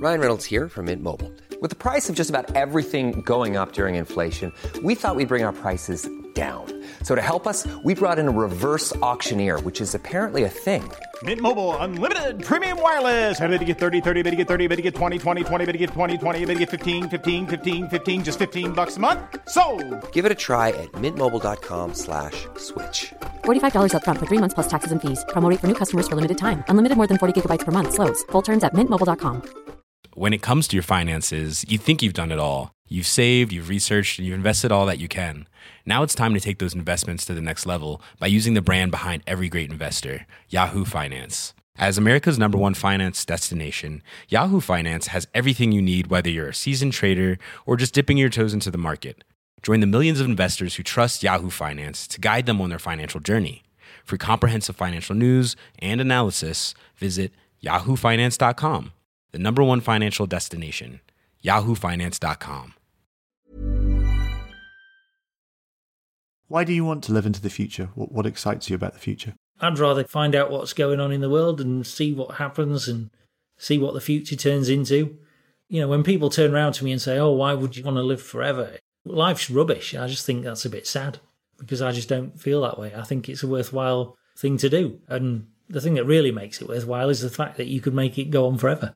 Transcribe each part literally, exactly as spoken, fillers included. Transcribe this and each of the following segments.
Ryan Reynolds here from Mint Mobile. With the price of just about everything going up during inflation, we thought we'd bring our prices down. So to help us, we brought in a reverse auctioneer, which is apparently a thing. Mint Mobile Unlimited Premium Wireless. How to get thirty, thirty, how to get thirty, how to get twenty, twenty, twenty, how to get twenty, twenty, how to get fifteen, fifteen, fifteen, fifteen, just fifteen bucks a month? Sold! Give it a try at mintmobile.com slash switch. forty-five dollars up front for three months plus taxes and fees. Promo rate for new customers for limited time. Unlimited more than forty gigabytes per month. Slows full terms at mint mobile dot com. When it comes to your finances, you think you've done it all. You've saved, you've researched, and you've invested all that you can. Now it's time to take those investments to the next level by using the brand behind every great investor, Yahoo Finance. As America's number one finance destination, Yahoo Finance has everything you need, whether you're a seasoned trader or just dipping your toes into the market. Join the millions of investors who trust Yahoo Finance to guide them on their financial journey. For comprehensive financial news and analysis, visit yahoo finance dot com. The number one financial destination, yahoo finance dot com. Why do you want to live into the future? What, what excites you about the future? I'd rather find out what's going on in the world and see what happens and see what the future turns into. You know, when people turn around to me and say, oh, why would you want to live forever? Life's rubbish. I just think that's a bit sad because I just don't feel that way. I think it's a worthwhile thing to do. And the thing that really makes it worthwhile is the fact that you could make it go on forever.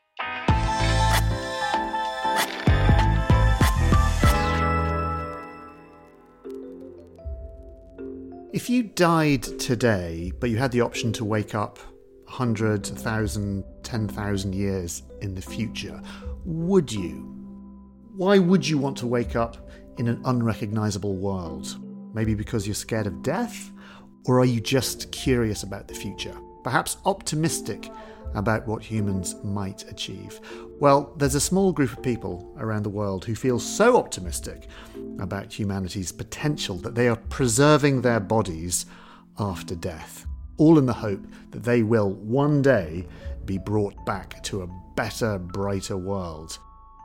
If you died today, but you had the option to wake up one hundred, one thousand, ten thousand years in the future, would you? Why would you want to wake up in an unrecognisable world? Maybe because you're scared of death? Or are you just curious about the future? Perhaps optimistic about what humans might achieve? Well, there's a small group of people around the world who feel so optimistic about humanity's potential that they are preserving their bodies after death, all in the hope that they will one day be brought back to a better, brighter world.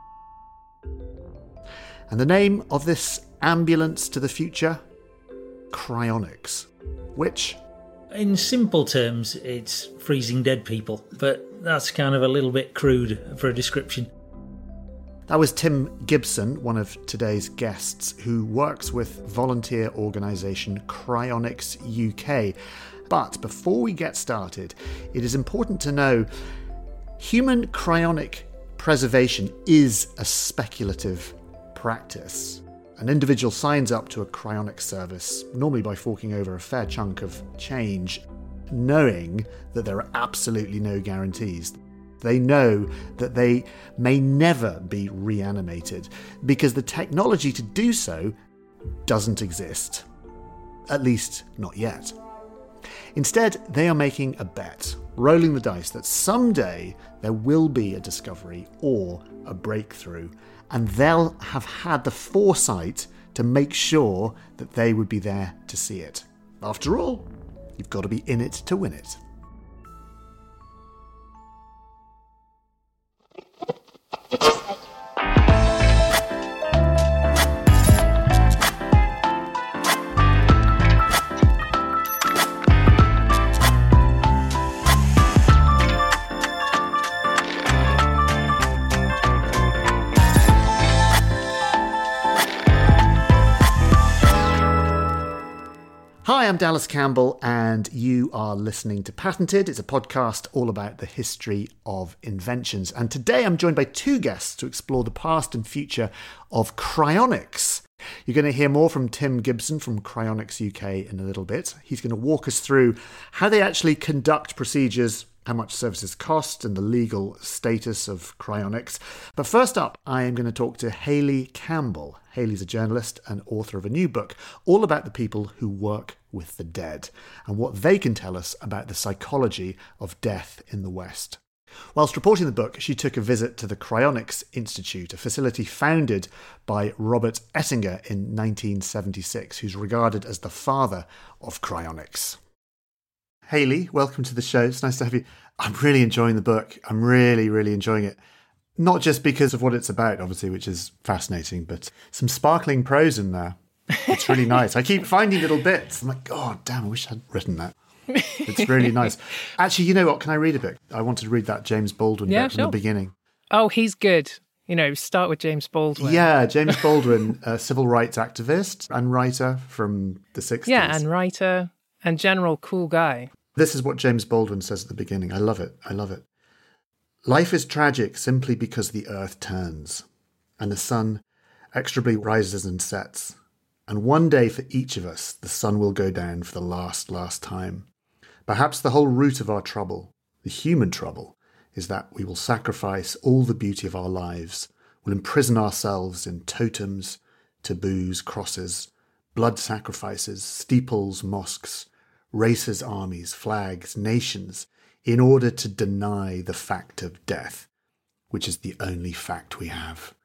And the name of this ambulance to the future? Cryonics, which... in simple terms, it's freezing dead people, but that's kind of a little bit crude for a description. That was Tim Gibson, one of today's guests, who works with volunteer organisation Cryonics U K. But before we get started, it is important to know human cryonic preservation is a speculative practice. An individual signs up to a cryonic service, normally by forking over a fair chunk of change, knowing that there are absolutely no guarantees. They know that they may never be reanimated because the technology to do so doesn't exist. At least, not yet. Instead, they are making a bet, rolling the dice that someday there will be a discovery or a breakthrough, and they'll have had the foresight to make sure that they would be there to see it. After all, you've got to be in it to win it. Hi, I'm Dallas Campbell, and you are listening to Patented. It's a podcast all about the history of inventions. And today I'm joined by two guests to explore the past and future of cryonics. You're going to hear more from Tim Gibson from Cryonics U K in a little bit. He's going to walk us through how they actually conduct procedures, how much services cost, and the legal status of cryonics. But first up, I am going to talk to Hayley Campbell. Hayley's a journalist and author of a new book all about the people who work with the dead and what they can tell us about the psychology of death in the West. Whilst reporting the book, she took a visit to the Cryonics Institute, a facility founded by Robert Ettinger in nineteen seventy-six, who's regarded as the father of cryonics. Hayley, welcome to the show. It's nice to have you. I'm really enjoying the book. I'm really, really enjoying it. Not just because of what it's about, obviously, which is fascinating, but some sparkling prose in there. It's really nice. I keep finding little bits. I'm like, oh, damn, I wish I'd written that. It's really nice. Actually, you know what? Can I read a bit? I wanted to read that James Baldwin yeah, bit from sure. the beginning. Oh, he's good. You know, start with James Baldwin. Yeah, James Baldwin, a civil rights activist and writer from the sixties. Yeah, and writer and general cool guy. This is what James Baldwin says at the beginning. I love it. I love it. Life is tragic simply because the earth turns and the sun exorably rises and sets. And one day for each of us, the sun will go down for the last, last time. Perhaps the whole root of our trouble, the human trouble, is that we will sacrifice all the beauty of our lives, will imprison ourselves in totems, taboos, crosses, blood sacrifices, steeples, mosques, races, armies, flags, nations, in order to deny the fact of death, which is the only fact we have.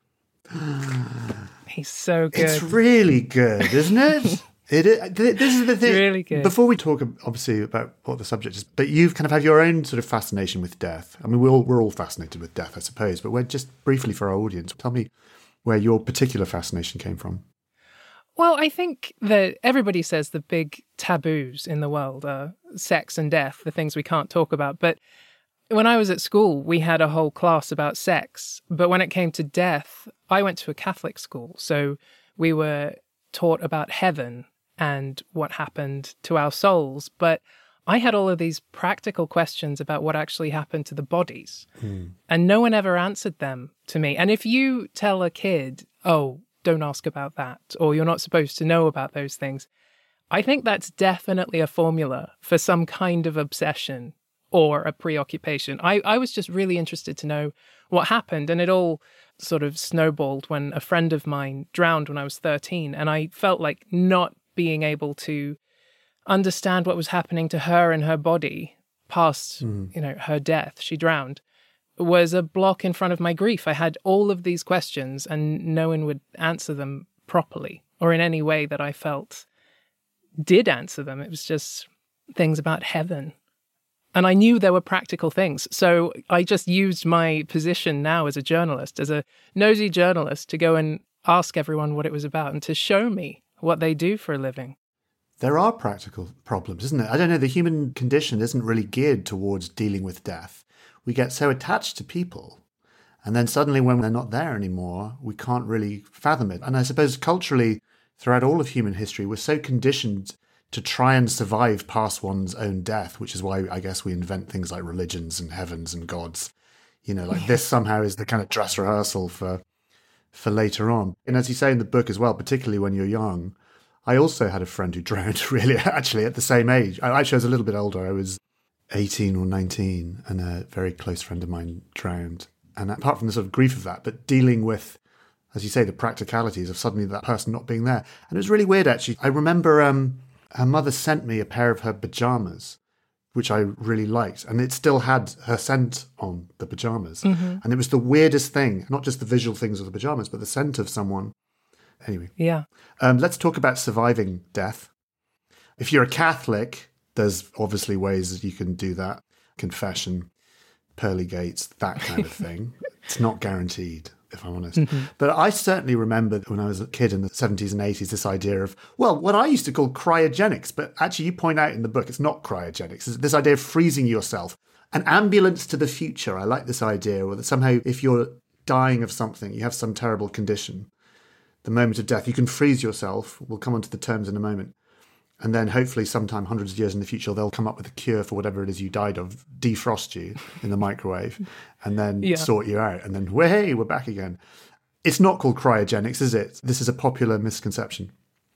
He's so good. It's really good, isn't it? It is, this is the thing. It's really good. Before we talk, obviously, about what the subject is, but you've kind of had your own sort of fascination with death. I mean, we're all, we're all fascinated with death, I suppose, but we're just briefly for our audience, tell me where your particular fascination came from. Well, I think that everybody says the big taboos in the world are sex and death, the things we can't talk about. But when I was at school, we had a whole class about sex. But when it came to death, I went to a Catholic school. So we were taught about heaven and what happened to our souls. But I had all of these practical questions about what actually happened to the bodies. Mm. And no one ever answered them to me. And if you tell a kid, oh, don't ask about that, or you're not supposed to know about those things, I think that's definitely a formula for some kind of obsession or a preoccupation. I, I was just really interested to know what happened, and it all sort of snowballed when a friend of mine drowned when I was thirteen, and I felt like not being able to understand what was happening to her and her body past, mm. you know, her death. She drowned. Was a block in front of my grief. I had all of these questions and no one would answer them properly or in any way that I felt did answer them. It was just things about heaven. And I knew there were practical things. So I just used my position now as a journalist, as a nosy journalist, to go and ask everyone what it was about and to show me what they do for a living. There are practical problems, isn't it? I don't know, the human condition isn't really geared towards dealing with death. We get so attached to people, and then suddenly when they're not there anymore, we can't really fathom it. And I suppose culturally, throughout all of human history, we're so conditioned to try and survive past one's own death, which is why I guess we invent things like religions and heavens and gods. You know, like this somehow is the kind of dress rehearsal for for later on. And as you say in the book as well, particularly when you're young, I also had a friend who drowned really actually at the same age. I actually was a little bit older. I was eighteen or nineteen, and a very close friend of mine drowned. And apart from the sort of grief of that, but dealing with, as you say, the practicalities of suddenly that person not being there. And it was really weird, actually. I remember um, her mother sent me a pair of her pajamas, which I really liked. And it still had her scent on the pajamas. Mm-hmm. And it was the weirdest thing, not just the visual things of the pajamas, but the scent of someone. Anyway. Yeah. Um, let's talk about surviving death. If you're a Catholic, there's obviously ways that you can do that. Confession, pearly gates, that kind of thing. It's not guaranteed, if I'm honest. Mm-hmm. But I certainly remember when I was a kid in the seventies and eighties, this idea of, well, what I used to call cryogenics. But actually, you point out in the book, it's not cryogenics. It's this idea of freezing yourself. An ambulance to the future. I like this idea, or that somehow if you're dying of something, you have some terrible condition, the moment of death, you can freeze yourself. We'll come on to the terms in a moment. And then hopefully sometime hundreds of years in the future, they'll come up with a cure for whatever it is you died of, defrost you in the microwave, and then yeah. sort you out. And then, hey, we're back again. It's not called cryogenics, is it? This is a popular misconception.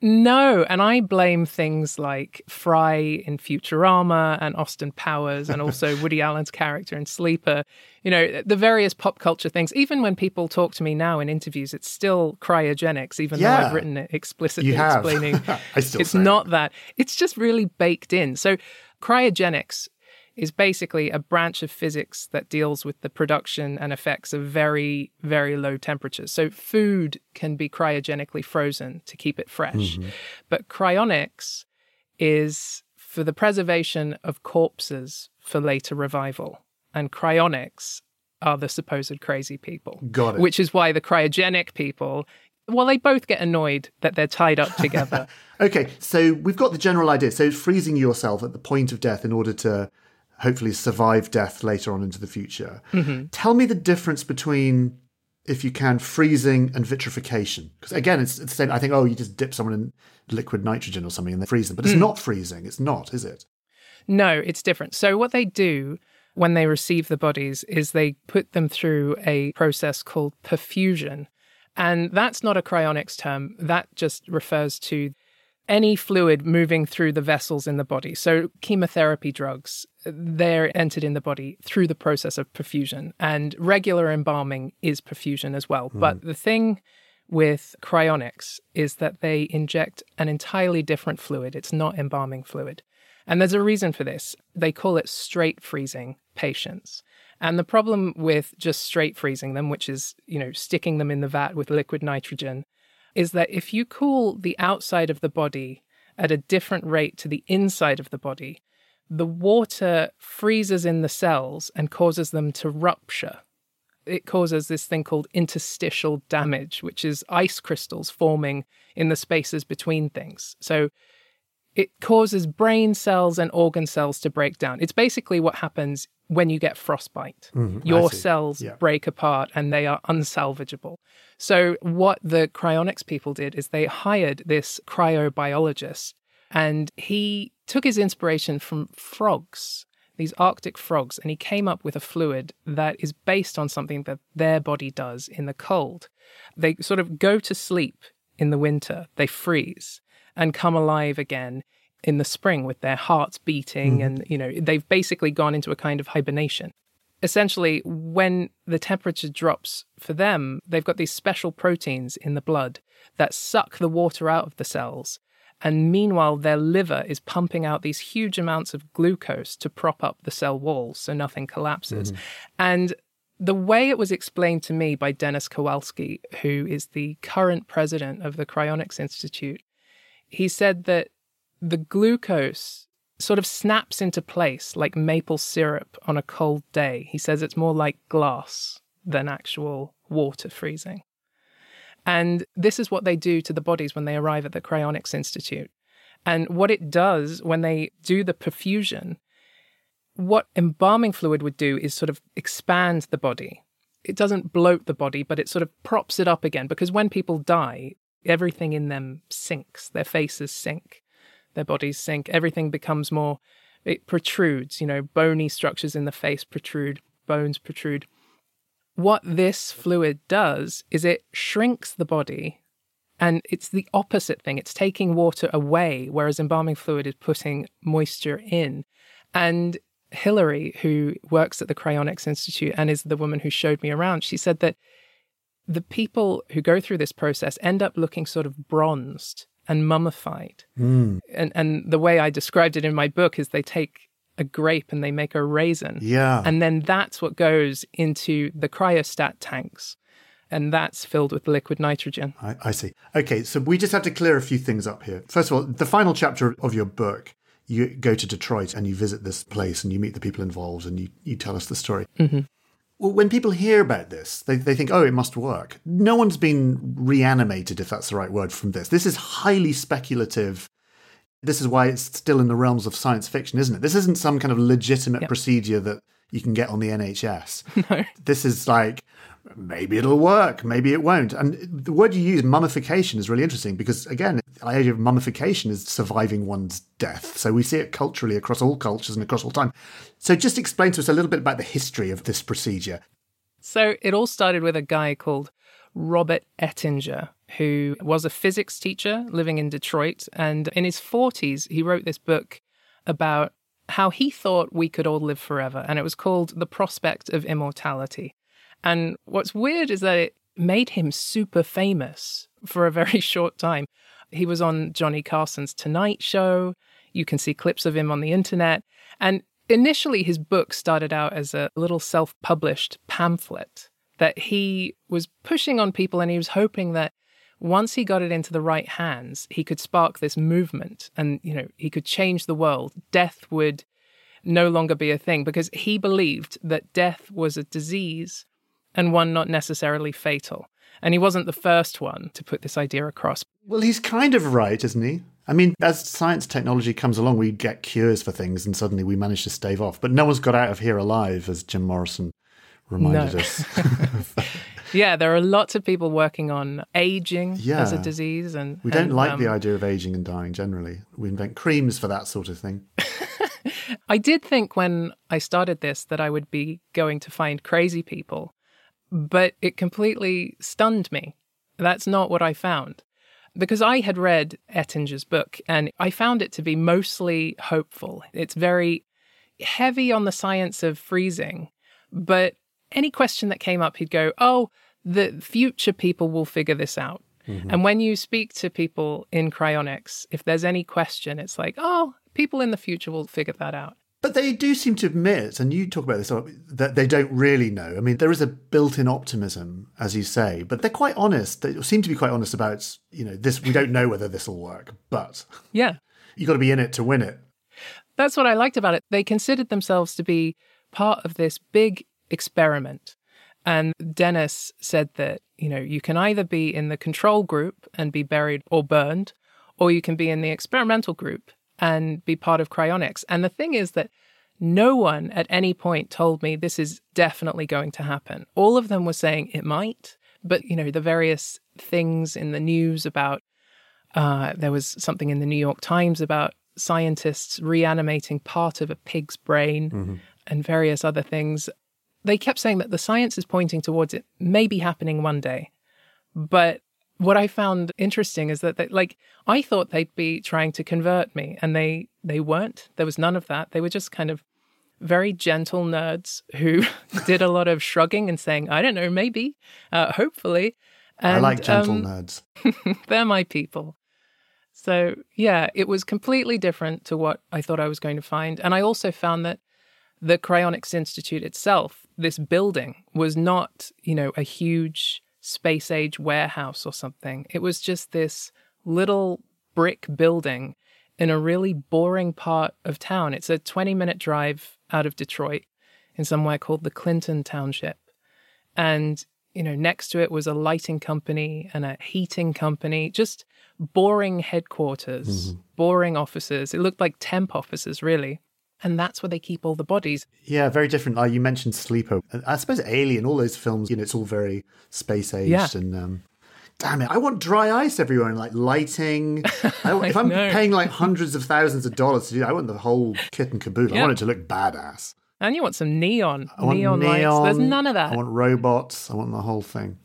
No, and I blame things like Fry in Futurama and Austin Powers and also Woody Allen's character in Sleeper. You know, the various pop culture things. Even when people talk to me now in interviews, it's still cryogenics, even yeah. though I've written it explicitly you have. explaining I still it's say not it. that. It's just really baked in. So cryogenics is basically a branch of physics that deals with the production and effects of very, very low temperatures. So food can be cryogenically frozen to keep it fresh. Mm-hmm. But cryonics is for the preservation of corpses for later revival. And cryonics are the supposed crazy people. Got it. Which is why the cryogenic people, well, they both get annoyed that they're tied up together. Okay, so we've got the general idea. So freezing yourself at the point of death in order to hopefully survive death later on into the future. Mm-hmm. Tell me the difference between, if you can, freezing and vitrification. Because again, it's, it's the same. I think, oh, you just dip someone in liquid nitrogen or something and they freeze them. But it's mm. not freezing. It's not, is it? No, it's different. So what they do when they receive the bodies is they put them through a process called perfusion. And that's not a cryonics term. That just refers to any fluid moving through the vessels in the body. So chemotherapy drugs, they're entered in the body through the process of perfusion. And regular embalming is perfusion as well. Mm. But the thing with cryonics is that they inject an entirely different fluid. It's not embalming fluid. And there's a reason for this. They call it straight freezing patients. And the problem with just straight freezing them, which is, you know, sticking them in the vat with liquid nitrogen, is that if you cool the outside of the body at a different rate to the inside of the body, the water freezes in the cells and causes them to rupture. It causes this thing called interstitial damage, which is ice crystals forming in the spaces between things. So it causes brain cells and organ cells to break down. It's basically what happens when you get frostbite. Mm, Your cells yeah. break apart and they are unsalvageable. So what the cryonics people did is they hired this cryobiologist, and he took his inspiration from frogs, these Arctic frogs, and he came up with a fluid that is based on something that their body does in the cold. They sort of go to sleep in the winter, they freeze, and come alive again in the spring with their hearts beating. Mm. And, you know, they've basically gone into a kind of hibernation. Essentially, when the temperature drops for them, they've got these special proteins in the blood that suck the water out of the cells. And meanwhile, their liver is pumping out these huge amounts of glucose to prop up the cell walls so nothing collapses. Mm. And the way it was explained to me by Dennis Kowalski, who is the current president of the Cryonics Institute, he said that the glucose sort of snaps into place like maple syrup on a cold day. He says it's more like glass than actual water freezing. And this is what they do to the bodies when they arrive at the Cryonics Institute. And what it does when they do the perfusion, what embalming fluid would do is sort of expand the body. It doesn't bloat the body, but it sort of props it up again. Because when people die, everything in them sinks. Their faces sink. Their bodies sink. Everything becomes more, it protrudes, you know, bony structures in the face protrude, bones protrude. What this fluid does is it shrinks the body, and it's the opposite thing. It's taking water away, whereas embalming fluid is putting moisture in. And Hillary, who works at the Cryonics Institute and is the woman who showed me around, she said that the people who go through this process end up looking sort of bronzed and mummified. Mm. And and the way I described it in my book is they take a grape and they make a raisin. Yeah. And then that's what goes into the cryostat tanks. And that's filled with liquid nitrogen. I, I see. Okay, so we just have to clear a few things up here. First of all, the final chapter of your book, you go to Detroit and you visit this place and you meet the people involved and you, you tell us the story. Mm-hmm. Well, when people hear about this, they, they think, oh, it must work. No one's been reanimated, if that's the right word, from this. This is highly speculative. This is why it's still in the realms of science fiction, isn't it? This isn't some kind of legitimate yep. procedure that you can get on the N H S. No. This is like, maybe it'll work, maybe it won't. And the word you use, mummification, is really interesting because, again, the idea of mummification is surviving one's death. So we see it culturally across all cultures and across all time. So just explain to us a little bit about the history of this procedure. So it all started with a guy called Robert Ettinger, who was a physics teacher living in Detroit. And in his forties, he wrote this book about how he thought we could all live forever. And it was called The Prospect of Immortality. And what's weird is that it made him super famous for a very short time. He was on Johnny Carson's Tonight Show. You can see clips of him on the internet. And initially, his book started out as a little self-published pamphlet that he was pushing on people, and he was hoping that once he got it into the right hands, he could spark this movement and, you know, he could change the world. Death would no longer be a thing because he believed that death was a disease and one not necessarily fatal. And he wasn't the first one to put this idea across. Well, he's kind of right, isn't he? I mean, as science technology comes along, we get cures for things and suddenly we manage to stave off. But no one's got out of here alive, as Jim Morrison reminded No. us. Yeah, there are lots of people working on aging Yeah. as a disease. and We don't and, like um, the idea of aging and dying generally. We invent creams for that sort of thing. I did think when I started this that I would be going to find crazy people, but it completely stunned me. That's not what I found. Because I had read Ettinger's book and I found it to be mostly hopeful. It's very heavy on the science of freezing, but any question that came up, he'd go, oh, the future people will figure this out. Mm-hmm. And when you speak to people in cryonics, if there's any question, it's like, oh, people in the future will figure that out. But they do seem to admit, and you talk about this, that they don't really know. I mean, there is a built-in optimism, as you say, but they're quite honest. They seem to be quite honest about, you know, this. We don't know whether this will work, but yeah, you've got to be in it to win it. That's what I liked about it. They considered themselves to be part of this big experiment. And Dennis said that, you know, you can either be in the control group and be buried or burned, or you can be in the experimental group and be part of cryonics. And the thing is that no one at any point told me this is definitely going to happen. All of them were saying it might, but, you know, the various things in the news about, uh, there was something in the New York Times about scientists reanimating part of a pig's brain mm-hmm. and various other things. They kept saying that the science is pointing towards it maybe happening one day. But what I found interesting is that, they, like, I thought they'd be trying to convert me, and they, they weren't. There was none of that. They were just kind of very gentle nerds who did a lot of shrugging and saying, I don't know, maybe, uh, hopefully. And, I like gentle um, nerds. They're my people. So, yeah, it was completely different to what I thought I was going to find. And I also found that the Cryonics Institute itself, this building, was not, you know, a huge space-age warehouse or something. It was just this little brick building in a really boring part of town. It's a twenty-minute drive out of Detroit in somewhere called the Clinton Township. And, you know, next to it was a lighting company and a heating company, just boring headquarters, mm-hmm. boring offices. It looked like temp offices, really. And that's where they keep all the bodies. Yeah, very different. Uh, you mentioned Sleeper. I suppose Alien, all those films, you know, it's all very space-aged. Yeah. And um, damn it, I want dry ice everywhere and like lighting. I, if I'm know. paying like hundreds of thousands of dollars to do that, I want the whole kit and caboodle. Yeah. I want it to look badass. And you want some neon. I want neon, neon lights. There's none of that. I want robots. I want the whole thing.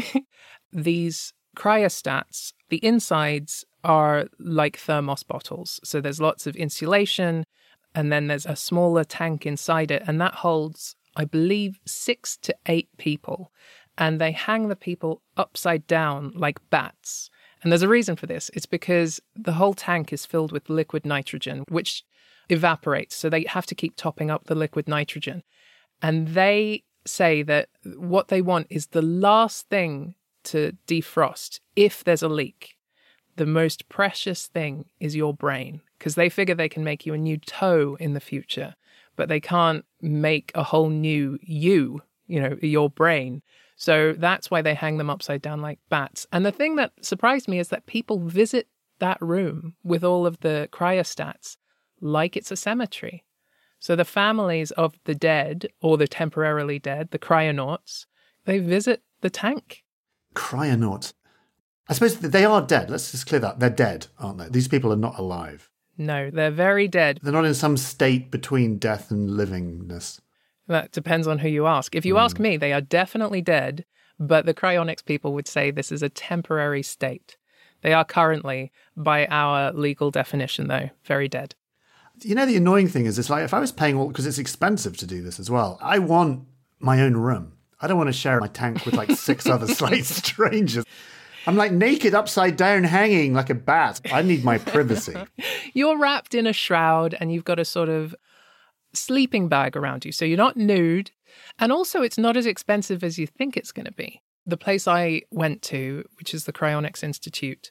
These cryostats, the insides are like thermos bottles. So there's lots of insulation. And then there's a smaller tank inside it, and that holds, I believe, six to eight people. And they hang the people upside down like bats. And there's a reason for this. It's because the whole tank is filled with liquid nitrogen, which evaporates. So they have to keep topping up the liquid nitrogen. And they say that what they want is the last thing to defrost if there's a leak. The most precious thing is your brain, because they figure they can make you a new toe in the future, but they can't make a whole new you, you know, your brain. So that's why they hang them upside down like bats. And the thing that surprised me is that people visit that room with all of the cryostats like it's a cemetery. So the families of the dead, or the temporarily dead, the cryonauts, they visit the tank. Cryonauts. I suppose they are dead. Let's just clear that. They're dead, aren't they? These people are not alive. No, they're very dead. They're not in some state between death and livingness. That depends on who you ask. If you mm. ask me, they are definitely dead, but the cryonics people would say this is a temporary state. They are currently, by our legal definition, though, very dead. You know, the annoying thing is, it's like if I was paying all, because it's expensive to do this as well, I want my own room. I don't want to share my tank with like six other slight strangers. I'm like naked, upside down, hanging like a bat. I need my privacy. You're wrapped in a shroud and you've got a sort of sleeping bag around you. So you're not nude. And also it's not as expensive as you think it's going to be. The place I went to, which is the Cryonics Institute,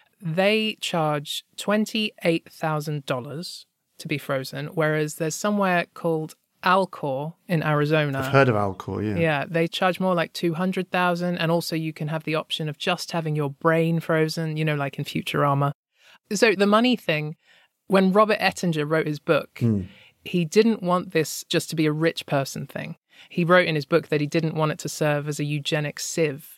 they charge twenty-eight thousand dollars to be frozen, whereas there's somewhere called Alcor in Arizona. I've heard of Alcor, yeah. Yeah, they charge more like two hundred thousand dollars, and also you can have the option of just having your brain frozen, you know, like in Futurama. So the money thing, when Robert Ettinger wrote his book, mm. he didn't want this just to be a rich person thing. He wrote in his book that he didn't want it to serve as a eugenic sieve.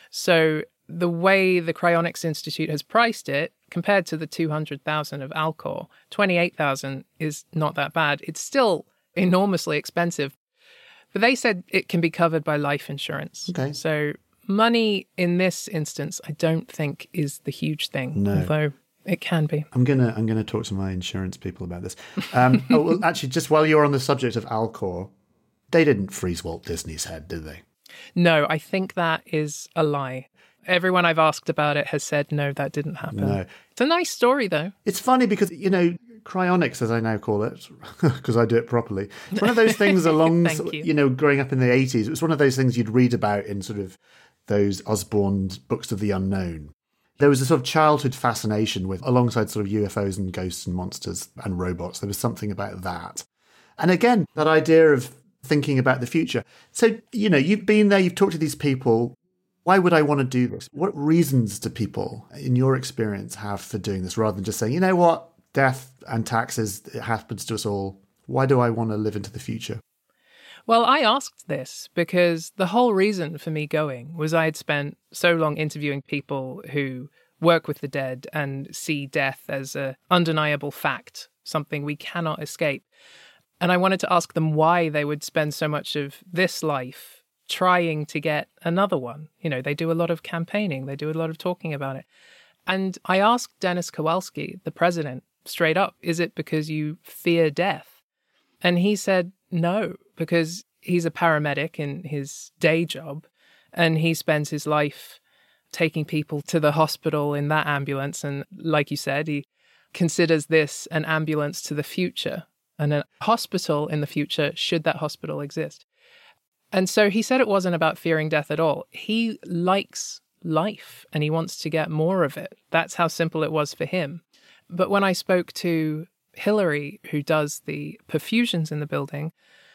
So the way the Cryonics Institute has priced it, compared to the two hundred thousand of Alcor, twenty-eight thousand is not that bad. It's still enormously expensive. But they said it can be covered by life insurance. Okay. So money in this instance, I don't think is the huge thing. No. Although it can be. I'm gonna I'm gonna talk to my insurance people about this. Um, oh, well, actually, just while you're on the subject of Alcor, they didn't freeze Walt Disney's head, did they? No, I think that is a lie. Everyone I've asked about it has said, no, that didn't happen. No. It's a nice story, though. It's funny because, you know, cryonics, as I now call it, because I do it properly, it's one of those things along, you. you know, growing up in the eighties, it was one of those things you'd read about in sort of those Osborne books of the unknown. There was a sort of childhood fascination with, alongside sort of U F Os and ghosts and monsters and robots, there was something about that. And again, that idea of thinking about the future. So, you know, you've been there, you've talked to these people. Why would I want to do this? What reasons do people, in your experience, have for doing this rather than just saying, you know what, death and taxes, it happens to us all. Why do I want to live into the future? Well, I asked this because the whole reason for me going was I had spent so long interviewing people who work with the dead and see death as an undeniable fact, something we cannot escape. And I wanted to ask them why they would spend so much of this life trying to get another one. You know, they do a lot of campaigning, they do a lot of talking about it. And I asked Dennis Kowalski, the president, straight up, is it because you fear death? And he said no, because he's a paramedic in his day job, and he spends his life taking people to the hospital in that ambulance. And like you said, he considers this an ambulance to the future and a hospital in the future, should that hospital exist. And so he said it wasn't about fearing death at all. He likes life and he wants to get more of it. That's how simple it was for him. But when I spoke to Hillary, who does the perfusions in the building,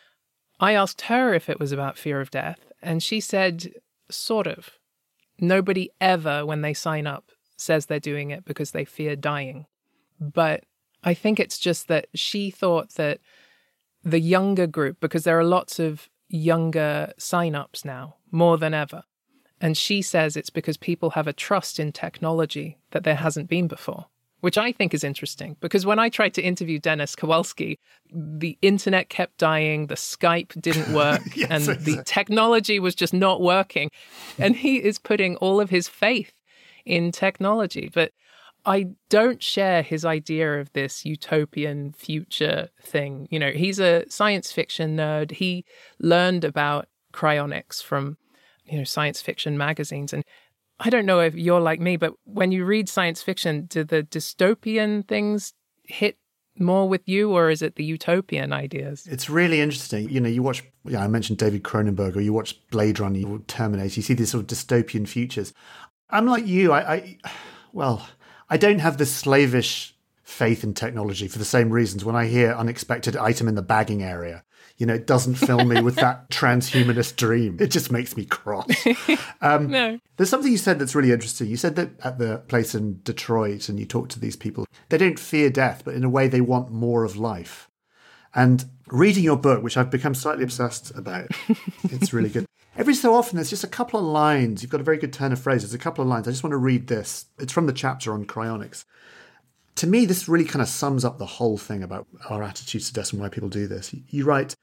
I asked her if it was about fear of death. And she said, sort of. Nobody ever, when they sign up, says they're doing it because they fear dying. But I think it's just that she thought that the younger group, because there are lots of younger sign-ups now, more than ever. And she says it's because people have a trust in technology that there hasn't been before, which I think is interesting. Because when I tried to interview Dennis Kowalski, the internet kept dying, the Skype didn't work, yes, and exactly. the technology was just not working. And he is putting all of his faith in technology. But I don't share his idea of this utopian future thing. You know, he's a science fiction nerd. He learned about cryonics from, you know, science fiction magazines. And I don't know if you're like me, but when you read science fiction, do the dystopian things hit more with you, or is it the utopian ideas? It's really interesting. You know, you watch, yeah, I mentioned David Cronenberg, or you watch Blade Runner, you watch Terminator, you see these sort of dystopian futures. I'm like you, I, I well... I don't have this slavish faith in technology for the same reasons. When I hear unexpected item in the bagging area, you know, it doesn't fill me with that transhumanist dream. It just makes me cross. Um, no. There's something you said that's really interesting. You said that at the place in Detroit, and you talked to these people, they don't fear death, but in a way they want more of life. And reading your book, which I've become slightly obsessed about, it's really good. Every so often, there's just a couple of lines. You've got a very good turn of phrase. There's a couple of lines. I just want to read this. It's from the chapter on cryonics. To me, this really kind of sums up the whole thing about our attitudes to death and why people do this. You write,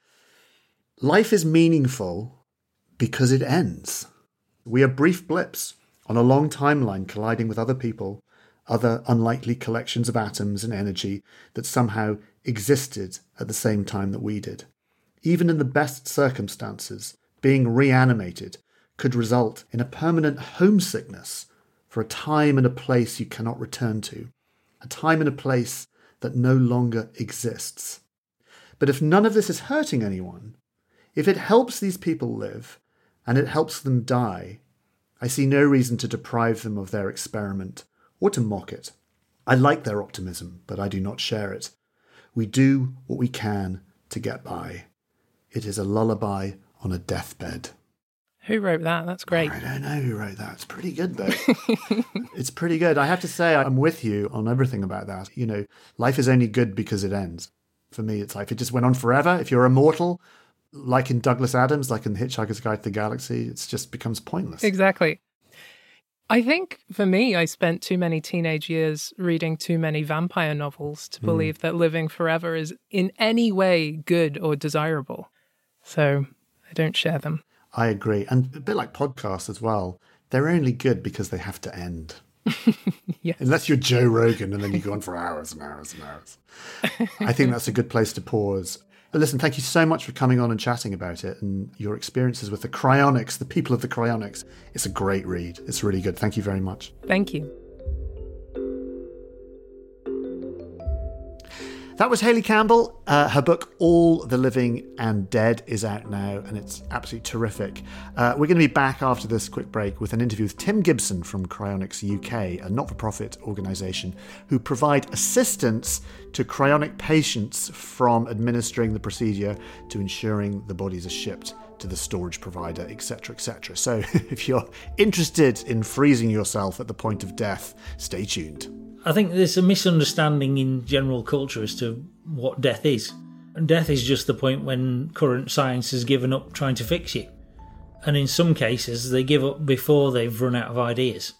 life is meaningful because it ends. We are brief blips on a long timeline colliding with other people, other unlikely collections of atoms and energy that somehow existed at the same time that we did. Even in the best circumstances, being reanimated could result in a permanent homesickness for a time and a place you cannot return to, a time and a place that no longer exists. But if none of this is hurting anyone, if it helps these people live and it helps them die, I see no reason to deprive them of their experiment or to mock it. I like their optimism, but I do not share it. We do what we can to get by. It is a lullaby on a deathbed. Who wrote that? That's great. I don't know who wrote that. It's pretty good, though. It's pretty good. I have to say, I'm with you on everything about that. You know, life is only good because it ends. For me, it's like, if it just went on forever, if you're immortal, like in Douglas Adams, like in The Hitchhiker's Guide to the Galaxy, it just becomes pointless. Exactly. I think for me, I spent too many teenage years reading too many vampire novels to believe mm. that living forever is in any way good or desirable. So I don't share them. I agree. And a bit like podcasts as well. They're only good because they have to end. Yes. Unless you're Joe Rogan and then you go on for hours and hours and hours. I think that's a good place to pause. But listen, thank you so much for coming on and chatting about it and your experiences with the Cryonics, the people of the Cryonics. It's a great read. It's really good. Thank you very much. Thank you. That was Hayley Campbell. Uh, her book, All the Living and Dead, is out now, and it's absolutely terrific. Uh, we're going to be back after this quick break with an interview with Tim Gibson from Cryonics U K, a not-for-profit organisation who provide assistance to cryonic patients from administering the procedure to ensuring the bodies are shipped to the storage provider, et cetera, et cetera. So if you're interested in freezing yourself at the point of death, stay tuned. I think there's a misunderstanding in general culture as to what death is. And death is just the point when current science has given up trying to fix you. And in some cases, they give up before they've run out of ideas.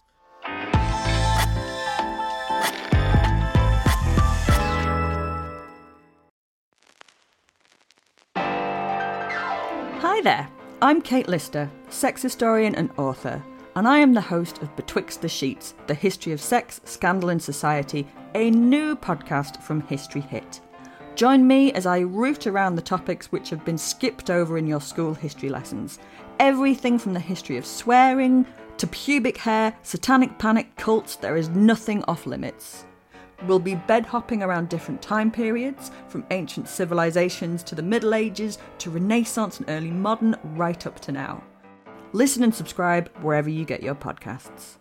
Hi there, I'm Kate Lister, sex historian and author. And I am the host of Betwixt the Sheets, the history of sex, scandal and society, a new podcast from History Hit. Join me as I root around the topics which have been skipped over in your school history lessons. Everything from the history of swearing to pubic hair, satanic panic, cults, there is nothing off limits. We'll be bed hopping around different time periods, from ancient civilizations to the Middle Ages to Renaissance and early modern, right up to now. Listen and subscribe wherever you get your podcasts.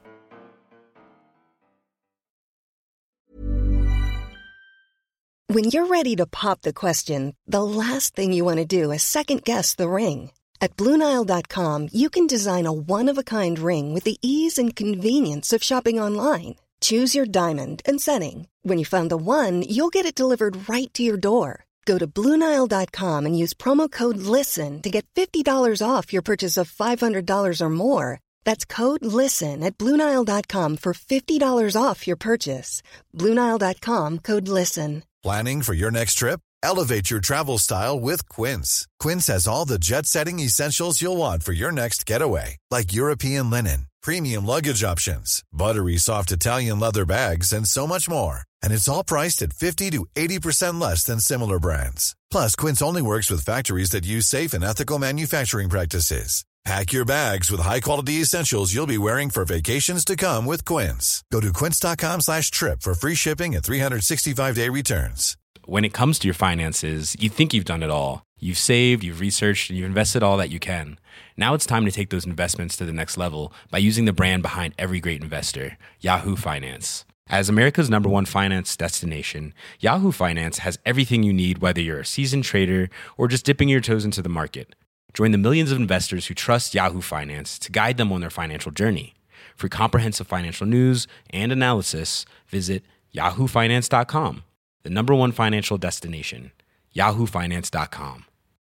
When you're ready to pop the question, the last thing you want to do is second-guess the ring. At Blue Nile dot com, you can design a one-of-a-kind ring with the ease and convenience of shopping online. Choose your diamond and setting. When you find the one, you'll get it delivered right to your door. Go to Blue Nile dot com and use promo code LISTEN to get fifty dollars off your purchase of five hundred dollars or more. That's code LISTEN at Blue Nile dot com for fifty dollars off your purchase. Blue Nile dot com, code LISTEN. Planning for your next trip? Elevate your travel style with Quince. Quince has all the jet-setting essentials you'll want for your next getaway, like European linen, premium luggage options, buttery soft Italian leather bags, and so much more. And it's all priced at fifty to eighty percent less than similar brands. Plus, Quince only works with factories that use safe and ethical manufacturing practices. Pack your bags with high-quality essentials you'll be wearing for vacations to come with Quince. Go to quince.com slash trip for free shipping and three sixty-five day returns. When it comes to your finances, you think you've done it all. You've saved, you've researched, and you've invested all that you can. Now it's time to take those investments to the next level by using the brand behind every great investor, Yahoo Finance. As America's number one finance destination, Yahoo Finance has everything you need, whether you're a seasoned trader or just dipping your toes into the market. Join the millions of investors who trust Yahoo Finance to guide them on their financial journey. For comprehensive financial news and analysis, visit yahoo finance dot com, the number one financial destination, yahoo finance dot com.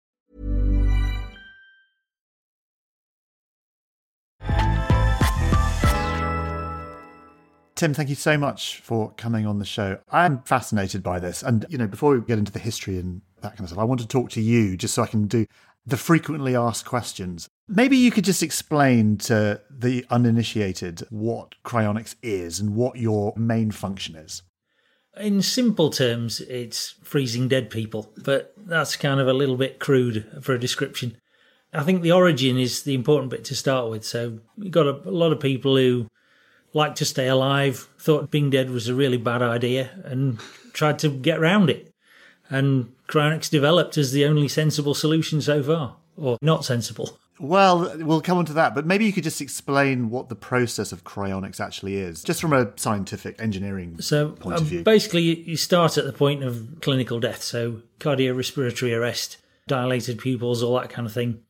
Tim, thank you so much for coming on the show. I'm fascinated by this. And, you know, before we get into the history and that kind of stuff, I want to talk to you just so I can do the frequently asked questions. Maybe you could just explain to the uninitiated what cryonics is and what your main function is. In simple terms, it's freezing dead people, but that's kind of a little bit crude for a description. I think the origin is the important bit to start with. So you've got a, a lot of people who like to stay alive, thought being dead was a really bad idea and tried to get around it. And cryonics developed as the only sensible solution so far, or not sensible. Well, we'll come on to that, but maybe you could just explain what the process of cryonics actually is, just from a scientific engineering so, point of view. Um, basically, you start at the point of clinical death, so cardiorespiratory arrest, dilated pupils, all that kind of thing.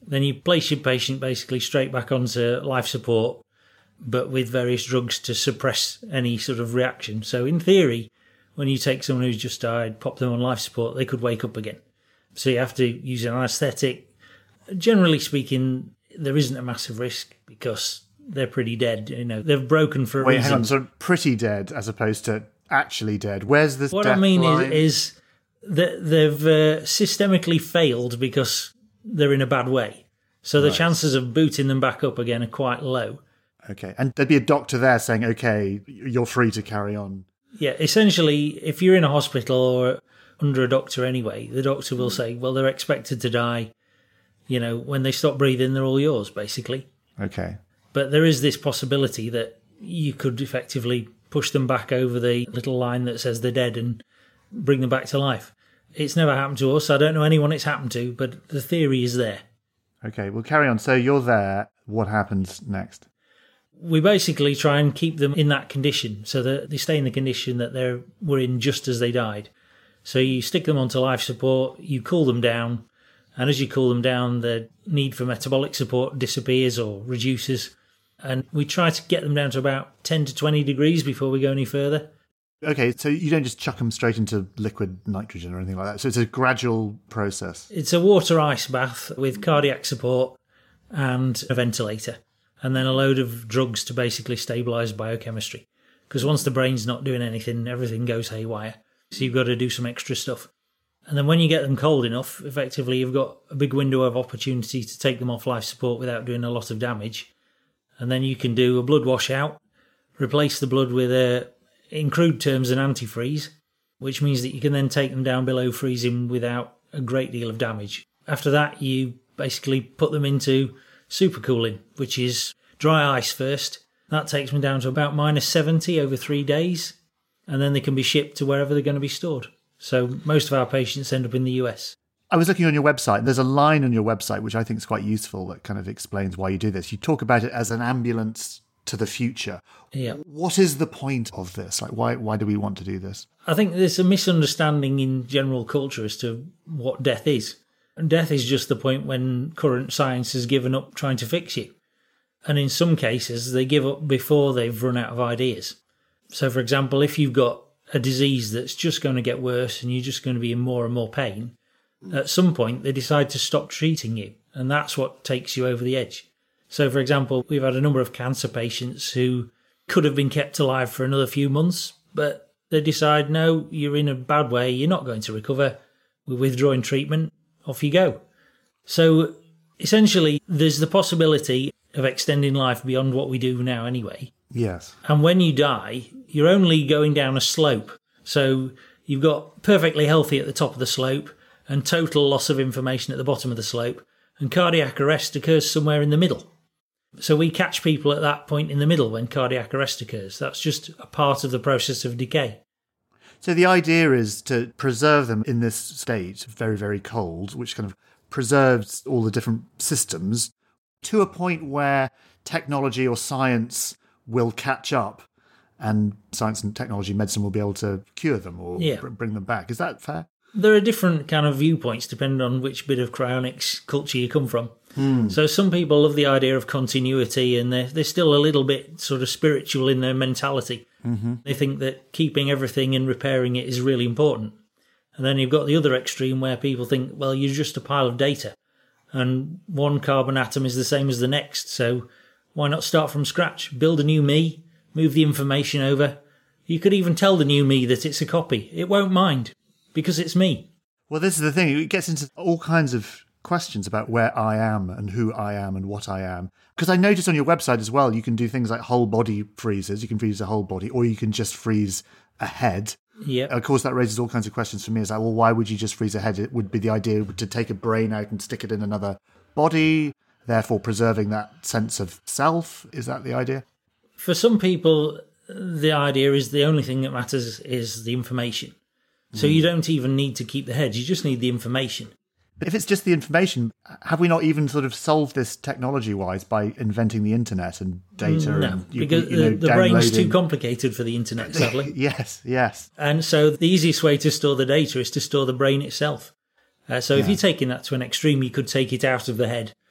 Then you place your patient basically straight back onto life support, but with various drugs to suppress any sort of reaction. So in theory, when you take someone who's just died, pop them on life support, they could wake up again. So you have to use an anaesthetic. Generally speaking, there isn't a massive risk because they're pretty dead. You know, they've broken for a Wait, reason. hang on, sort of pretty dead as opposed to actually dead. Where's this What death I mean line? is, is that they've uh, systemically failed because they're in a bad way. So the Right. chances of booting them back up again are quite low. Okay, and there'd be a doctor there saying, okay, you're free to carry on. Yeah, essentially, if you're in a hospital or under a doctor anyway, the doctor will say, well, they're expected to die. You know, when they stop breathing, they're all yours, basically. Okay. But there is this possibility that you could effectively push them back over the little line that says they're dead and bring them back to life. It's never happened to us. I don't know anyone it's happened to, but the theory is there. Okay, we'll carry on. So you're there. What happens next? We basically try and keep them in that condition so that they stay in the condition that they were in just as they died. So you stick them onto life support, you cool them down, and as you cool them down, the need for metabolic support disappears or reduces. And we try to get them down to about ten to twenty degrees before we go any further. Okay, so you don't just chuck them straight into liquid nitrogen or anything like that. So it's a gradual process. It's a water ice bath with cardiac support and a ventilator, and then a load of drugs to basically stabilise biochemistry. Because once the brain's not doing anything, everything goes haywire. So you've got to do some extra stuff. And then when you get them cold enough, effectively you've got a big window of opportunity to take them off life support without doing a lot of damage. And then you can do a blood washout, replace the blood with, a, in crude terms, an antifreeze, which means that you can then take them down below freezing without a great deal of damage. After that, you basically put them into supercooling, which is dry ice first. That takes them down to about minus seventy over three days, and then they can be shipped to wherever they're going to be stored. So most of our patients end up in the U S. I was looking on your website, and there's a line on your website which I think is quite useful that kind of explains why you do this. You talk about it as an ambulance to the future. Yeah. What is the point of this? Like, why why do we want to do this? I think there's a misunderstanding in general culture as to what death is. And death is just the point when current science has given up trying to fix you. And in some cases, they give up before they've run out of ideas. So, for example, if you've got a disease that's just going to get worse and you're just going to be in more and more pain, at some point they decide to stop treating you. And that's what takes you over the edge. So, for example, we've had a number of cancer patients who could have been kept alive for another few months, but they decide, no, you're in a bad way, you're not going to recover, we're withdrawing treatment, off you go. So, essentially, there's the possibility of extending life beyond what we do now anyway. Yes. And when you die, you're only going down a slope. So, you've got perfectly healthy at the top of the slope and total loss of information at the bottom of the slope, and cardiac arrest occurs somewhere in the middle. So we catch people at that point in the middle when cardiac arrest occurs. That's just a part of the process of decay. So the idea is to preserve them in this state, very, very cold, which kind of preserves all the different systems to a point where technology or science will catch up and science and technology, medicine will be able to cure them or Yeah. br- bring them back. Is that fair? There are different kind of viewpoints depending on which bit of cryonics culture you come from. Hmm. So some people love the idea of continuity, and they're, they're still a little bit sort of spiritual in their mentality. Mm-hmm. They think that keeping everything and repairing it is really important. And then you've got the other extreme where people think, well, you're just a pile of data, and one carbon atom is the same as the next, so why not start from scratch? Build a new me, move the information over. You could even tell the new me that it's a copy. It won't mind, because it's me. Well, this is the thing. It gets into all kinds of questions about where I am and who I am and what I am. Because I noticed on your website as well, you can do things like whole body freezes. You can freeze a whole body, or you can just freeze a head. Yeah. Of course, that raises all kinds of questions for me. It's like, well, why would you just freeze a head? It would be the idea to take a brain out and stick it in another body, therefore preserving that sense of self. Is that the idea? For some people, the idea is the only thing that matters is the information. So you don't even need to keep the head, you just need the information. But if it's just the information, have we not even sort of solved this technology-wise by inventing the internet and data? No, and you, because you know, the, the brain's too downloading- complicated for the internet, sadly. Yes, yes. And so the easiest way to store the data is to store the brain itself. Uh, so if Yeah. you're taking that to an extreme, you could take it out of the head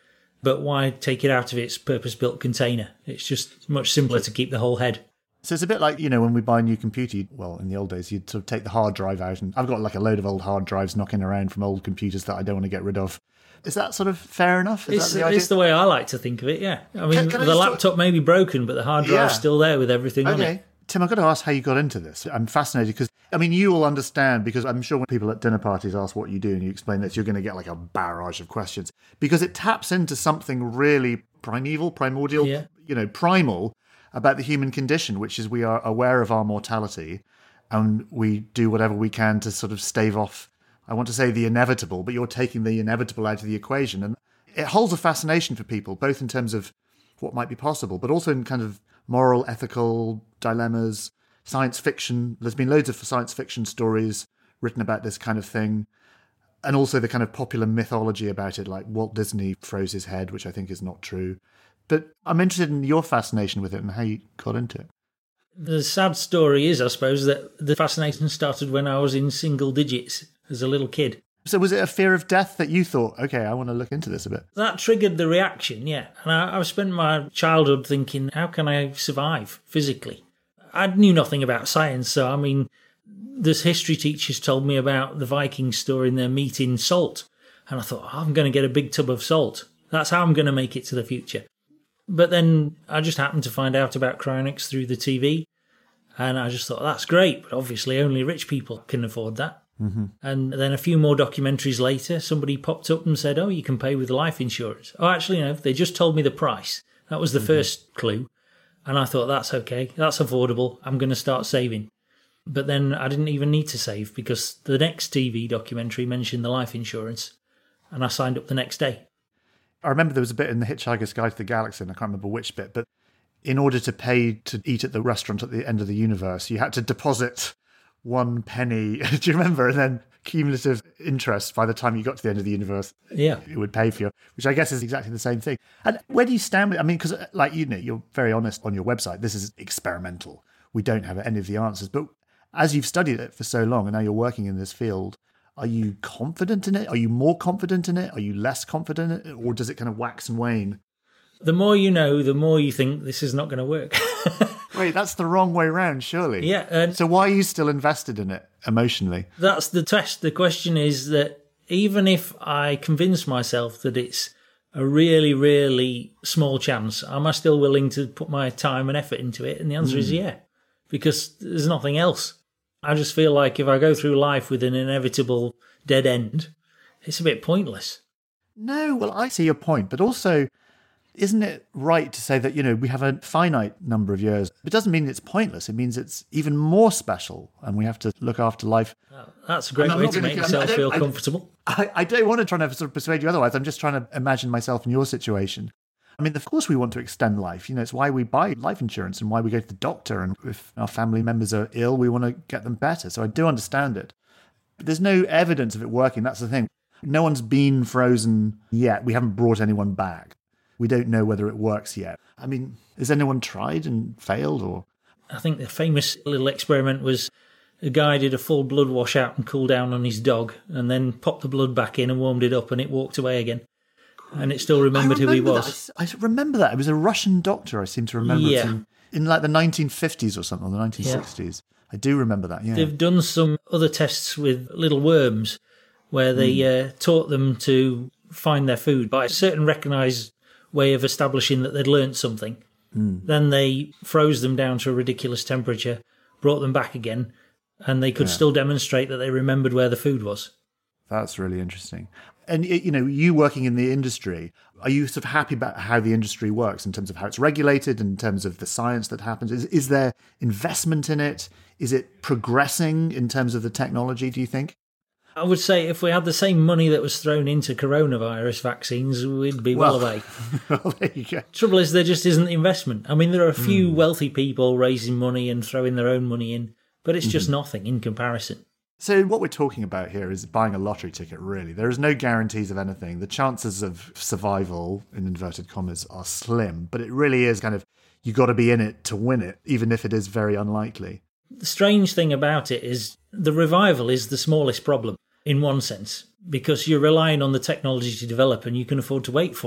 but why take it out of its purpose-built container? It's just much simpler to keep the whole head. So it's a bit like, you know, when we buy a new computer, well, in the old days, you'd sort of take the hard drive out, and I've got like a load of old hard drives knocking around from old computers that I don't want to get rid of. Is that sort of fair enough? Is it's, that the idea? It's the way I like to think of it, yeah. I mean, Can- can I the just laptop talk- may be broken, but the hard drive's Yeah. still there with everything on Okay. it. Tim, I've got to ask how you got into this. I'm fascinated because, I mean, you will understand, because I'm sure when people at dinner parties ask what you do and you explain this, you're going to get like a barrage of questions, because it taps into something really primeval, primordial, Yeah. you know, primal about the human condition, which is we are aware of our mortality and we do whatever we can to sort of stave off, I want to say the inevitable, but you're taking the inevitable out of the equation. And it holds a fascination for people, both in terms of what might be possible, but also in kind of moral, ethical dilemmas, science fiction. There's been loads of science fiction stories written about this kind of thing. And also the kind of popular mythology about it, like Walt Disney froze his head, which I think is not true. But I'm interested in your fascination with it and how you got into it. The sad story is, I suppose, that the fascination started when I was in single digits as a little kid. So was it a fear of death that you thought, okay, I want to look into this a bit? That triggered the reaction, yeah. And I, I've spent my childhood thinking, how can I survive physically? I knew nothing about science, so I mean, this history teachers told me about the Vikings storing their meat in salt. And I thought, oh, I'm going to get a big tub of salt. That's how I'm going to make it to the future. But then I just happened to find out about cryonics through the T V. And I just thought, that's great, but obviously only rich people can afford that. Mm-hmm. And then a few more documentaries later, somebody popped up and said, oh, you can pay with life insurance. Oh, actually, no, they just told me the price. That was the Mm-hmm. first clue. And I thought, that's okay, that's affordable, I'm going to start saving. But then I didn't even need to save, because the next T V documentary mentioned the life insurance, and I signed up the next day. I remember there was a bit in The Hitchhiker's Guide to the Galaxy, and I can't remember which bit, but in order to pay to eat at the restaurant at the end of the universe, you had to deposit one penny. Do you remember? And then cumulative interest by the time you got to the end of the universe, Yeah. it would pay for you, which I guess is exactly the same thing. And where do you stand with, I mean, because like, you know, you're very honest on your website, this is experimental. We don't have any of the answers, but as you've studied it for so long and now you're working in this field, are you confident in it? Are you more confident in it? Are you less confident in it? Or does it kind of wax and wane? The more you know, the more you think this is not going to work. Wait, that's the wrong way round, surely. Yeah. And so why are you still invested in it emotionally? that's the test. The question is that even if I convince myself that it's a really, really small chance, am I still willing to put my time and effort into it? And the answer mm. is yeah, because there's nothing else. I just feel like if I go through life with an inevitable dead end, it's a bit pointless. No, well, I see your point, but also, isn't it right to say that, you know, we have a finite number of years? It doesn't mean it's pointless. It means it's even more special, and we have to look after life. Oh, that's a great I'm way not to gonna- make I'm- yourself I don't- feel I- comfortable. I, I don't want to try to sort of persuade you otherwise. I'm just trying to imagine myself in your situation. I mean, of course we want to extend life. You know, it's why we buy life insurance and why we go to the doctor. And if our family members are ill, we want to get them better. So I do understand it. But there's no evidence of it working. That's the thing. No one's been frozen yet. We haven't brought anyone back. We don't know whether it works yet. I mean, has anyone tried and failed? Or I think the famous little experiment was a guy did a full blood wash out and cool down on his dog and then popped the blood back in and warmed it up and it walked away again. And it still remembered who he was. That. I remember that. It was a Russian doctor, I seem to remember. Yeah. It in, in like the nineteen fifties or something, or the nineteen sixties. Yeah. I do remember that, yeah. They've done some other tests with little worms where they mm. uh, taught them to find their food by a certain recognised way of establishing that they'd learnt something. Mm. Then they froze them down to a ridiculous temperature, brought them back again, and they could yeah. still demonstrate that they remembered where the food was. That's really interesting. And, you know, you working in the industry, are you sort of happy about how the industry works in terms of how it's regulated, in terms of the science that happens? Is, is there investment in it? Is it progressing in terms of the technology, do you think? I would say if we had the same money that was thrown into coronavirus vaccines, we'd be well, well away. Well, there you go. Trouble is, there just isn't investment. I mean, there are a few mm. wealthy people raising money and throwing their own money in, but it's just mm-hmm. nothing in comparison. So what we're talking about here is buying a lottery ticket, really. There is no guarantees of anything. The chances of survival, in inverted commas, are slim. But it really is kind of, you got to be in it to win it, even if it is very unlikely. The strange thing about it is the revival is the smallest problem, in one sense, because you're relying on the technology to develop and you can afford to wait for it.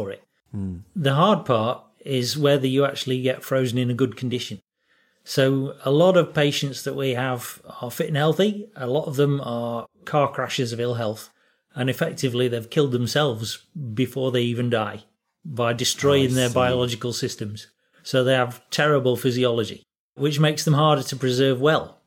Mm. The hard part is whether you actually get frozen in a good condition. So a lot of patients that we have are fit and healthy. A lot of them are car crashes of ill health. And effectively, they've killed themselves before they even die by destroying oh, their see. biological systems. So they have terrible physiology, which makes them harder to preserve well.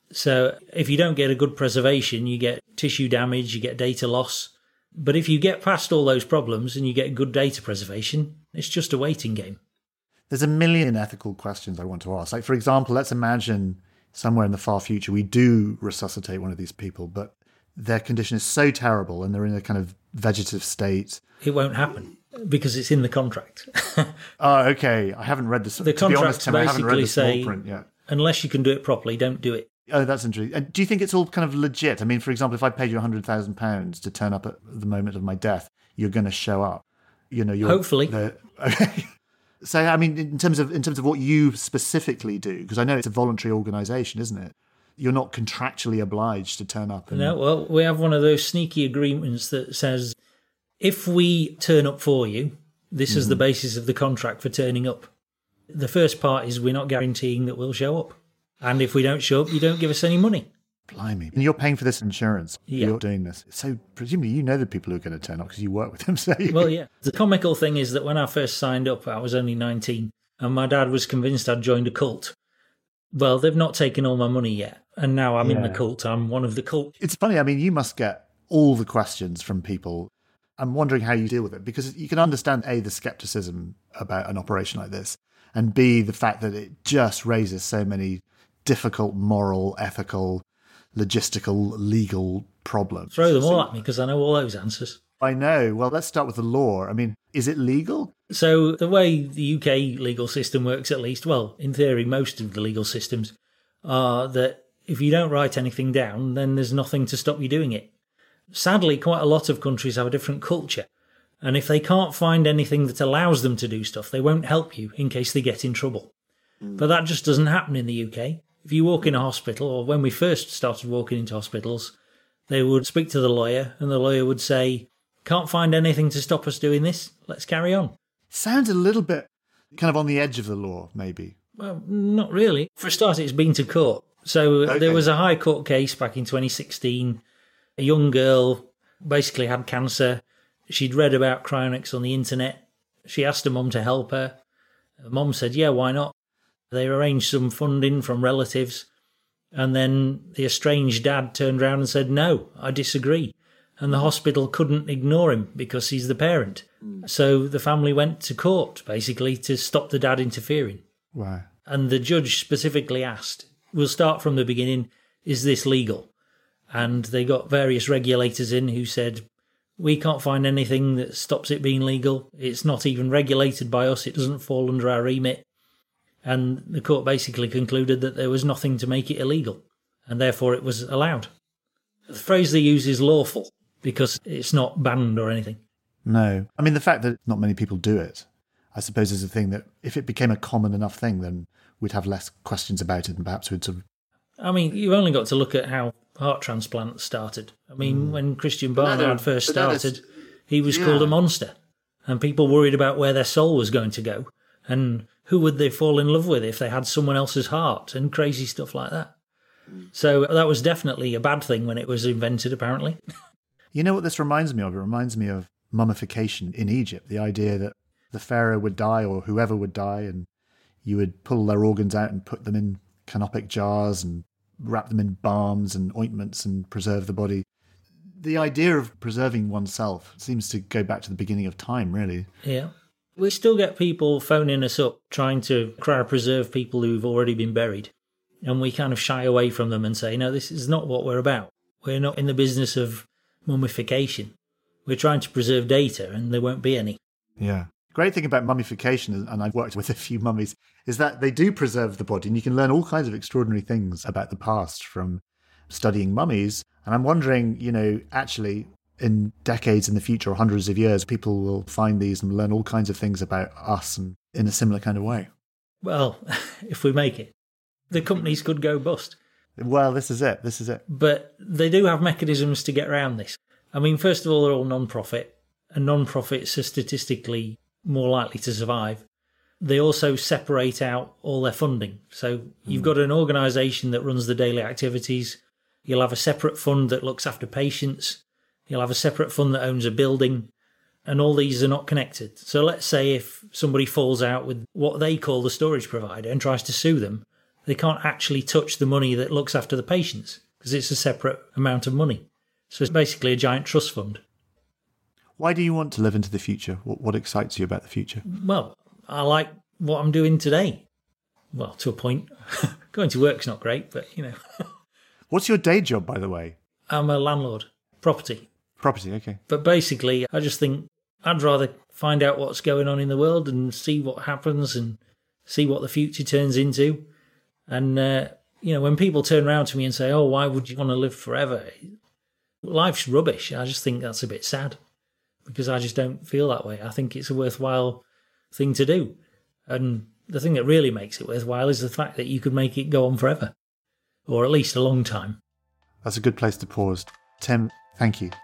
So if you don't get a good preservation, you get tissue damage, you get data loss. But if you get past all those problems and you get good data preservation, it's just a waiting game. There's a million ethical questions I want to ask. Like, for example, let's imagine somewhere in the far future we do resuscitate one of these people, but their condition is so terrible and they're in a kind of vegetative state. It won't happen because it's in the contract. Oh, okay. I haven't read this. The to be honest, contracts Tim, I haven't read basically the small say, print yet. Unless you can do it properly, don't do it. Oh, that's interesting. And do you think it's all kind of legit? I mean, for example, if I paid you one hundred thousand pounds to turn up at the moment of my death, you're going to show up. You know, you're, Hopefully. The, okay. So, I mean, in terms of in terms of what you specifically do, because I know it's a voluntary organisation, isn't it? You're not contractually obliged to turn up. And... No, well, we have one of those sneaky agreements that says, if we turn up for you, this mm-hmm. is the basis of the contract for turning up. The first part is we're not guaranteeing that we'll show up. And if we don't show up, you don't give us any money. Blimey. And you're paying for this insurance. Yeah. You're doing this. So presumably you know the people who are going to turn up because you work with them. So you... Well, yeah. The comical thing is that when I first signed up, I was only nineteen, and my dad was convinced I'd joined a cult. Well, they've not taken all my money yet, and now I'm yeah. in the cult. I'm one of the cult. It's funny. I mean, you must get all the questions from people. I'm wondering how you deal with it, because you can understand, A, the skepticism about an operation like this, and B, the fact that it just raises so many difficult moral, ethical, logistical, legal problems. Throw them all at me because I know all those answers. I know. Well, let's start with the law. I mean, is it legal? So the way the U K legal system works, at least, well, in theory, most of the legal systems are that if you don't write anything down, then there's nothing to stop you doing it. Sadly, quite a lot of countries have a different culture. And if they can't find anything that allows them to do stuff, they won't help you in case they get in trouble. Mm. But that just doesn't happen in the U K. If you walk in a hospital, or when we first started walking into hospitals, they would speak to the lawyer, and the lawyer would say, can't find anything to stop us doing this, let's carry on. Sounds a little bit kind of on the edge of the law, maybe. Well, not really. For a start, it's been to court. So okay. There was a High Court case back in twenty sixteen. A young girl basically had cancer. She'd read about cryonics on the internet. She asked her mum to help her. Her mum said, yeah, why not? They arranged some funding from relatives, and then the estranged dad turned around and said, no, I disagree. And the hospital couldn't ignore him because he's the parent. Mm. So the family went to court, basically, to stop the dad interfering. Wow. And the judge specifically asked, we'll start from the beginning, is this legal? And they got various regulators in who said, we can't find anything that stops it being legal. It's not even regulated by us. It doesn't fall under our remit. And the court basically concluded that there was nothing to make it illegal, and therefore it was allowed. The phrase they use is lawful, because it's not banned or anything. No. I mean, the fact that not many people do it, I suppose, is a thing that if it became a common enough thing, then we'd have less questions about it, and perhaps we'd sort of... I mean, you've only got to look at how heart transplants started. I mean, mm. when Christian Barnard no, first started, is, he was yeah. called a monster, and people worried about where their soul was going to go, and who would they fall in love with if they had someone else's heart, and crazy stuff like that. So that was definitely a bad thing when it was invented, apparently. You know what this reminds me of? It reminds me of mummification in Egypt, the idea that the pharaoh would die, or whoever would die, and you would pull their organs out and put them in canopic jars and wrap them in balms and ointments and preserve the body. The idea of preserving oneself seems to go back to the beginning of time, really. Yeah. We still get people phoning us up trying to cryopreserve people who've already been buried. And we kind of shy away from them and say, no, this is not what we're about. We're not in the business of mummification. We're trying to preserve data, and there won't be any. Yeah. Great thing about mummification, and I've worked with a few mummies, is that they do preserve the body, and you can learn all kinds of extraordinary things about the past from studying mummies. And I'm wondering, you know, actually, in decades in the future, or hundreds of years, people will find these and learn all kinds of things about us, and in a similar kind of way. Well, if we make it. The companies could go bust. Well, this is it. This is it. But they do have mechanisms to get around this. I mean, first of all, they're all non-profit, and non-profits are statistically more likely to survive. They also separate out all their funding. So you've got an organisation that runs the daily activities. You'll have a separate fund that looks after patients. You'll have a separate fund that owns a building. And all these are not connected. So let's say if somebody falls out with what they call the storage provider and tries to sue them, they can't actually touch the money that looks after the patients because it's a separate amount of money. So it's basically a giant trust fund. Why do you want to live into the future? What, what excites you about the future? Well, I like what I'm doing today. Well, to a point. Going to work's not great, but, you know. What's your day job, by the way? I'm a landlord. Property. Property, okay. But basically, I just think I'd rather find out what's going on in the world and see what happens and see what the future turns into. And, uh, you know, when people turn around to me and say, oh, why would you want to live forever? Life's rubbish. I just think that's a bit sad because I just don't feel that way. I think it's a worthwhile thing to do. And the thing that really makes it worthwhile is the fact that you could make it go on forever, or at least a long time. That's a good place to pause. Tim, thank you.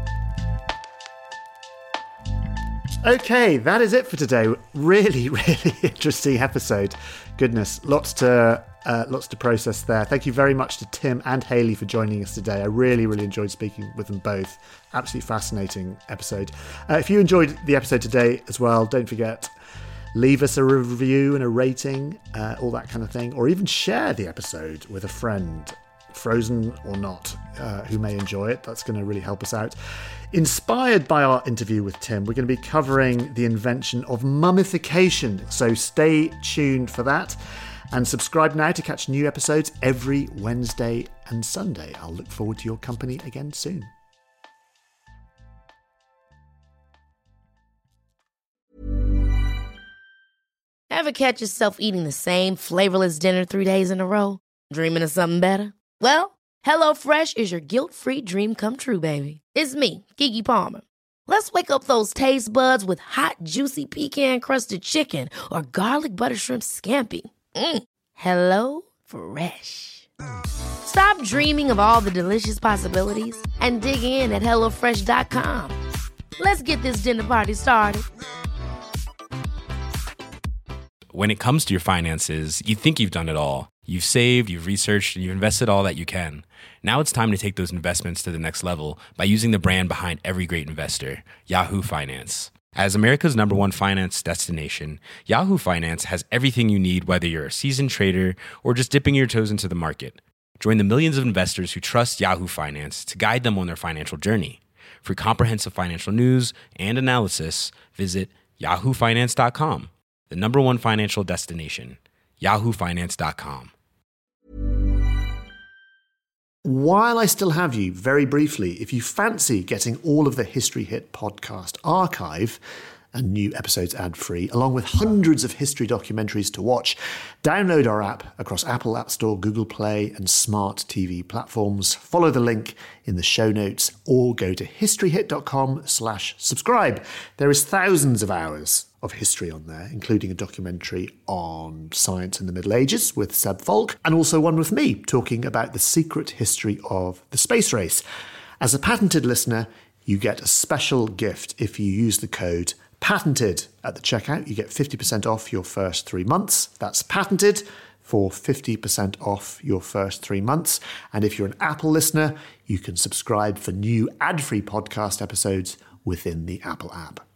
Okay, that is it for today. Really, really interesting episode. Goodness, lots to uh, lots to process there. Thank you very much to Tim and Hayley for joining us today. I really, really enjoyed speaking with them both. Absolutely fascinating episode. Uh, if you enjoyed the episode today as well, don't forget, leave us a review and a rating, uh, all that kind of thing, or even share the episode with a friend, frozen or not, uh, who may enjoy it. That's going to really help us out. Inspired by our interview with Tim, we're going to be covering the invention of mummification, so stay tuned for that. And subscribe now to catch new episodes every Wednesday and Sunday. I'll look forward to your company again soon. Ever catch yourself eating the same flavorless dinner three days in a row? Dreaming of something better? Well, HelloFresh is your guilt-free dream come true, baby. It's me, Keke Palmer. Let's wake up those taste buds with hot, juicy pecan-crusted chicken or garlic butter shrimp scampi. Mm. Hello Fresh. Stop dreaming of all the delicious possibilities and dig in at hello fresh dot com. Let's get this dinner party started. When it comes to your finances, you think you've done it all. You've saved, you've researched, and you've invested all that you can. Now it's time to take those investments to the next level by using the brand behind every great investor, Yahoo Finance. As America's number one finance destination, Yahoo Finance has everything you need, whether you're a seasoned trader or just dipping your toes into the market. Join the millions of investors who trust Yahoo Finance to guide them on their financial journey. For comprehensive financial news and analysis, visit yahoo finance dot com. The number one financial destination, yahoo finance dot com. While I still have you, very briefly, if you fancy getting all of the History Hit podcast archive and new episodes ad-free, along with hundreds of history documentaries to watch, download our app across Apple App Store, Google Play, and smart T V platforms. Follow the link in the show notes or go to historyhit.com slash subscribe. There is thousands of hours of history on there, including a documentary on science in the Middle Ages with Seb Falk, and also one with me talking about the secret history of the space race. As a patented listener, you get a special gift if you use the code PATENTED at the checkout. You get fifty percent off your first three months. That's PATENTED for fifty percent off your first three months. And if you're an Apple listener, you can subscribe for new ad-free podcast episodes within the Apple app.